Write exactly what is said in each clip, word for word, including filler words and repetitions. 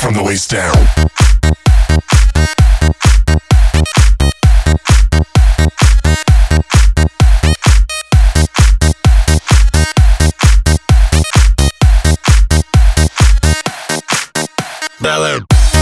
from the waist down. Ballad.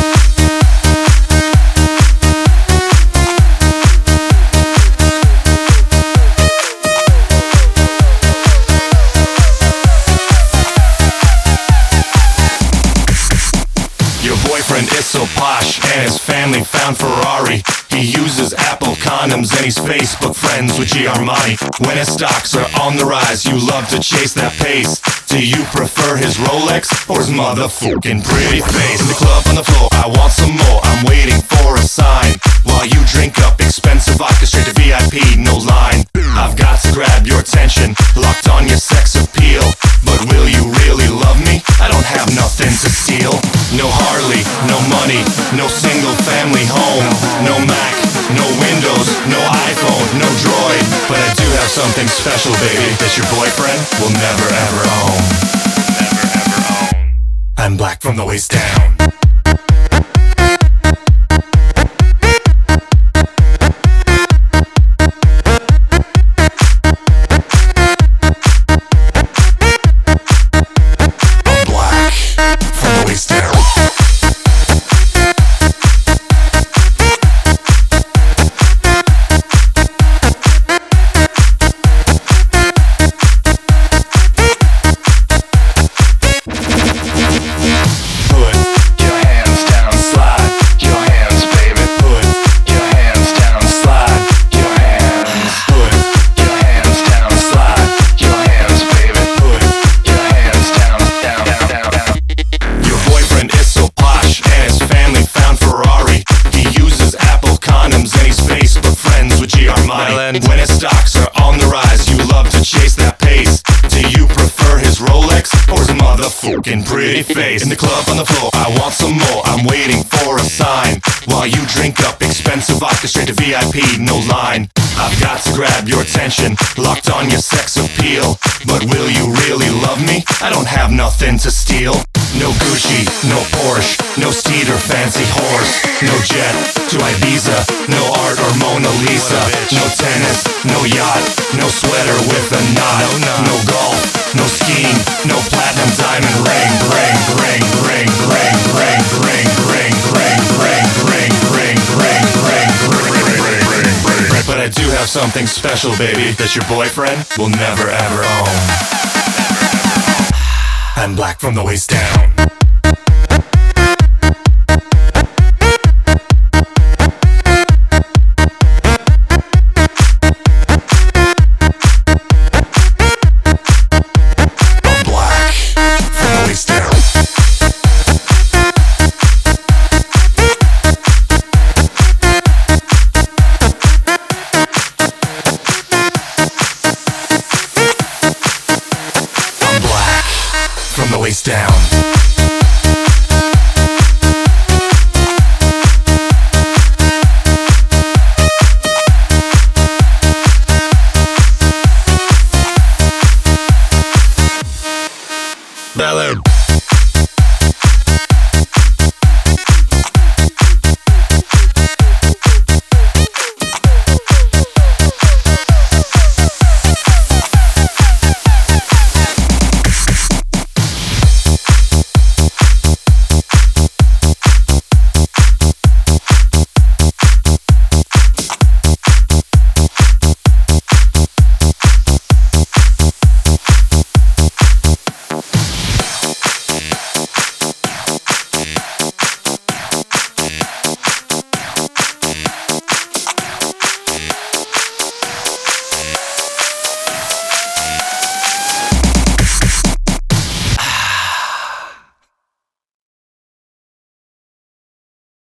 Your boyfriend is so posh, and his family found Ferrari. He uses Apple condoms, and he's Facebook friends with G Armani. When his stocks are on the rise, you love to chase that pace. Do you prefer his Rolex or his motherfucking pretty face? In the club on the floor, I want some more, I'm waiting for a sign. While you drink up expensive vodka straight to V I P, no line. I've got to grab your attention, locked on your sex appeal. But will you really love me? I don't have nothing to steal. No Harley, no money, no single family home. No Mac, no Windows, no iPhone, no Droid. But I do have something special, baby, that your boyfriend will never ever own. Never ever own. I'm black from the waist down. When his stocks are on the rise, you love to chase that pace. Do you prefer his Rolex or his motherfucking pretty face? In the club on the floor, I want some more, I'm waiting for a sign. While you drink up expensive vodka straight to V I P, no line. I've got to grab your attention, locked on your sex appeal. But will you really love me? I don't have nothing to steal. No Gucci, no Porsche, no steed or fancy horse. No jet to Ibiza, no art or Mona Lisa. No tennis, no yacht, no sweater with a knot. No golf, no skiing, no platinum diamond ring. Ring, ring, ring, ring, ring, ring, ring, ring, ring, ring, ring, ring, ring, ring, ring, ring. But I do have something special, baby, that your boyfriend will never ever own. I'm black from the waist down.